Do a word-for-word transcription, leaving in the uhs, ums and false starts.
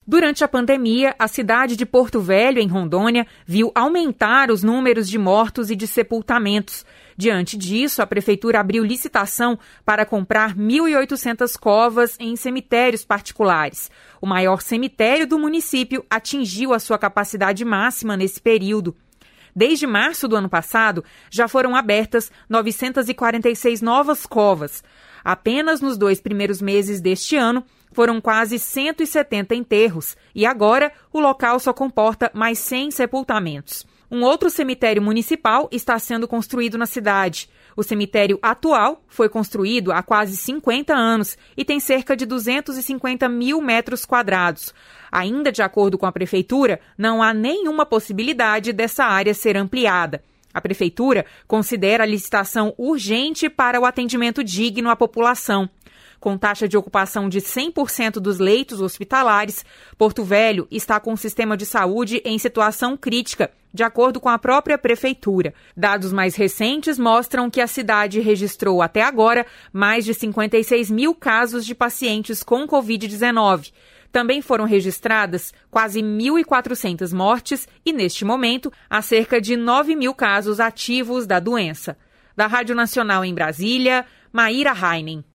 Durante a pandemia, a cidade de Porto Velho, em Rondônia, viu aumentar os números de mortos e de sepultamentos. Diante disso, a prefeitura abriu licitação para comprar mil e oitocentas covas em cemitérios particulares. O maior cemitério do município atingiu a sua capacidade máxima nesse período. Desde março do ano passado, já foram abertas novecentas e quarenta e seis novas covas. Apenas nos dois primeiros meses deste ano, foram quase cento e setenta enterros e agora o local só comporta mais cem sepultamentos. Um outro cemitério municipal está sendo construído na cidade. O cemitério atual foi construído há quase cinquenta anos e tem cerca de duzentos e cinquenta mil metros quadrados. Ainda de acordo com a prefeitura, não há nenhuma possibilidade dessa área ser ampliada. A prefeitura considera a licitação urgente para o atendimento digno à população. Com taxa de ocupação de cem por cento dos leitos hospitalares, Porto Velho está com o sistema de saúde em situação crítica, de acordo com a própria prefeitura. Dados mais recentes mostram que a cidade registrou até agora mais de cinquenta e seis mil casos de pacientes com covid dezenove. Também foram registradas quase mil e quatrocentas mortes e, neste momento, há cerca de nove mil casos ativos da doença. Da Rádio Nacional em Brasília, Maíra Heinen.